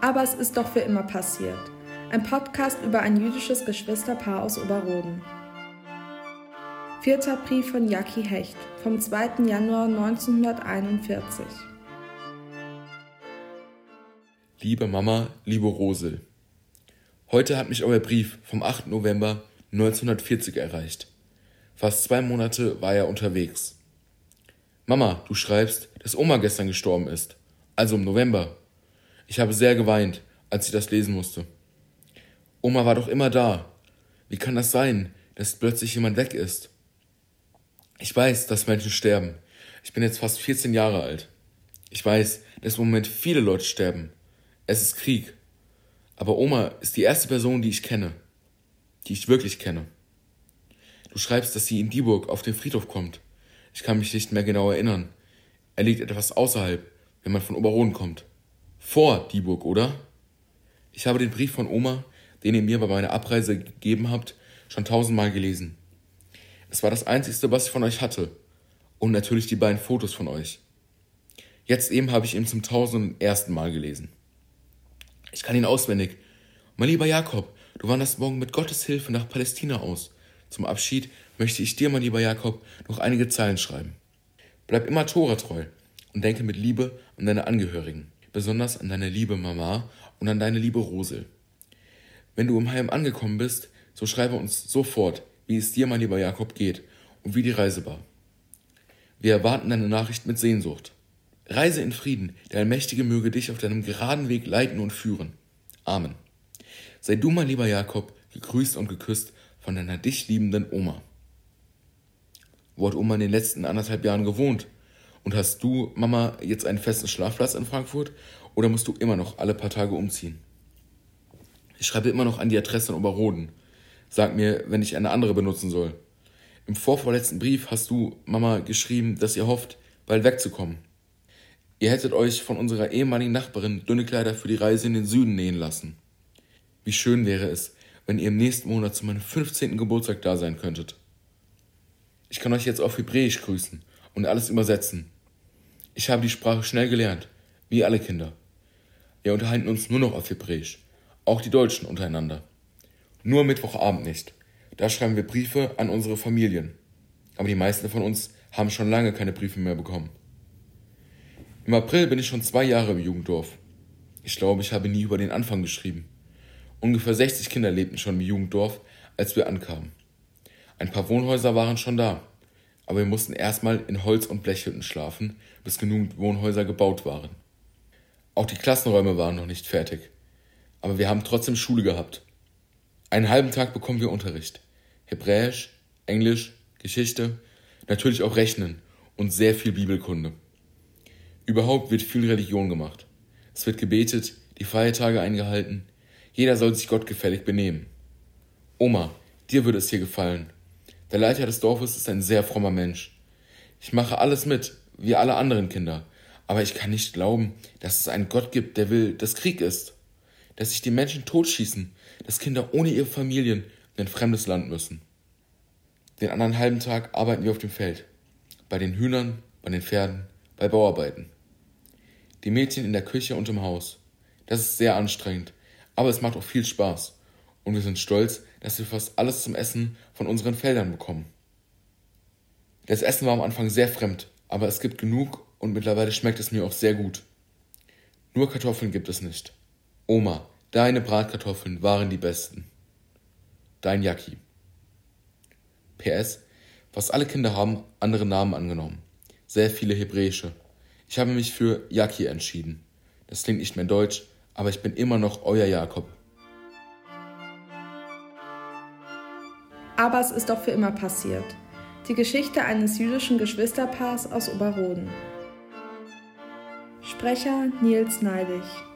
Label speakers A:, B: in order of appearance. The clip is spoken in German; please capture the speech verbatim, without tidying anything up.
A: Aber es ist doch für immer passiert. Ein Podcast über ein jüdisches Geschwisterpaar aus Oberroden. Vierter Brief von Jackie Hecht vom zweiten Januar neunzehnhunderteinundvierzig.
B: Liebe Mama, liebe Rosel, heute hat mich euer Brief vom achten November neunzehnhundertvierzig erreicht. Fast zwei Monate war er unterwegs. Mama, du schreibst, dass Oma gestern gestorben ist, also im November. Ich habe sehr geweint, als ich das lesen musste. Oma war doch immer da. Wie kann das sein, dass plötzlich jemand weg ist? Ich weiß, dass Menschen sterben. Ich bin jetzt fast vierzehn Jahre alt. Ich weiß, dass im Moment viele Leute sterben. Es ist Krieg. Aber Oma ist die erste Person, die ich kenne. Die ich wirklich kenne. Du schreibst, dass sie in Dieburg auf den Friedhof kommt. Ich kann mich nicht mehr genau erinnern. Er liegt etwas außerhalb, wenn man von Oberroden kommt. Vor Dieburg, oder? Ich habe den Brief von Oma, den ihr mir bei meiner Abreise gegeben habt, schon tausendmal gelesen. Es war das Einzige, was ich von euch hatte. Und natürlich die beiden Fotos von euch. Jetzt eben habe ich ihn zum tausend ersten Mal gelesen. Ich kann ihn auswendig. Mein lieber Jakob, du wanderst morgen mit Gottes Hilfe nach Palästina aus. Zum Abschied möchte ich dir, mein lieber Jakob, noch einige Zeilen schreiben. Bleib immer Tora treu und denke mit Liebe an deine Angehörigen, besonders an deine liebe Mama und an deine liebe Rosel. Wenn du im Heim angekommen bist, so schreibe uns sofort, wie es dir, mein lieber Jakob, geht und wie die Reise war. Wir erwarten deine Nachricht mit Sehnsucht. Reise in Frieden, der Allmächtige möge dich auf deinem geraden Weg leiten und führen. Amen. Sei du, mein lieber Jakob, gegrüßt und geküsst von deiner dich liebenden Oma. Wo hat Oma in den letzten anderthalb Jahren gewohnt? Und hast du, Mama, jetzt einen festen Schlafplatz in Frankfurt oder musst du immer noch alle paar Tage umziehen? Ich schreibe immer noch an die Adresse in Oberroden. Sag mir, wenn ich eine andere benutzen soll. Im vorvorletzten Brief hast du, Mama, geschrieben, dass ihr hofft, bald wegzukommen. Ihr hättet euch von unserer ehemaligen Nachbarin dünne Kleider für die Reise in den Süden nähen lassen. Wie schön wäre es, wenn ihr im nächsten Monat zu meinem fünfzehnten Geburtstag da sein könntet. Ich kann euch jetzt auf Hebräisch grüßen und alles übersetzen. Ich habe die Sprache schnell gelernt, wie alle Kinder. Wir unterhalten uns nur noch auf Hebräisch, auch die Deutschen untereinander. Nur Mittwochabend nicht. Da schreiben wir Briefe an unsere Familien. Aber die meisten von uns haben schon lange keine Briefe mehr bekommen. Im April bin ich schon zwei Jahre im Jugenddorf. Ich glaube, ich habe nie über den Anfang geschrieben. Ungefähr sechzig Kinder lebten schon im Jugenddorf, als wir ankamen. Ein paar Wohnhäuser waren schon da, aber wir mussten erstmal in Holz- und Blechhütten schlafen, bis genügend Wohnhäuser gebaut waren. Auch die Klassenräume waren noch nicht fertig, aber wir haben trotzdem Schule gehabt. Einen halben Tag bekommen wir Unterricht. Hebräisch, Englisch, Geschichte, natürlich auch Rechnen und sehr viel Bibelkunde. Überhaupt wird viel Religion gemacht. Es wird gebetet, die Feiertage eingehalten. Jeder soll sich gottgefällig benehmen. Oma, dir würde es hier gefallen. Der Leiter des Dorfes ist ein sehr frommer Mensch. Ich mache alles mit, wie alle anderen Kinder. Aber ich kann nicht glauben, dass es einen Gott gibt, der will, dass Krieg ist. Dass sich die Menschen totschießen, dass Kinder ohne ihre Familien in ein fremdes Land müssen. Den anderen halben Tag arbeiten wir auf dem Feld. Bei den Hühnern, bei den Pferden, bei Bauarbeiten. Die Mädchen in der Küche und im Haus. Das ist sehr anstrengend, aber es macht auch viel Spaß. Und wir sind stolz, dass wir fast alles zum Essen von unseren Feldern bekommen. Das Essen war am Anfang sehr fremd, aber es gibt genug und mittlerweile schmeckt es mir auch sehr gut. Nur Kartoffeln gibt es nicht. Oma, deine Bratkartoffeln waren die besten. Dein Jacki. P S. Fast alle Kinder haben andere Namen angenommen. Sehr viele hebräische. Ich habe mich für Jacki entschieden. Das klingt nicht mehr deutsch, aber ich bin immer noch euer Jakob.
A: Aber es ist doch für immer passiert. Die Geschichte eines jüdischen Geschwisterpaars aus Oberroden. Sprecher Nils Neidig.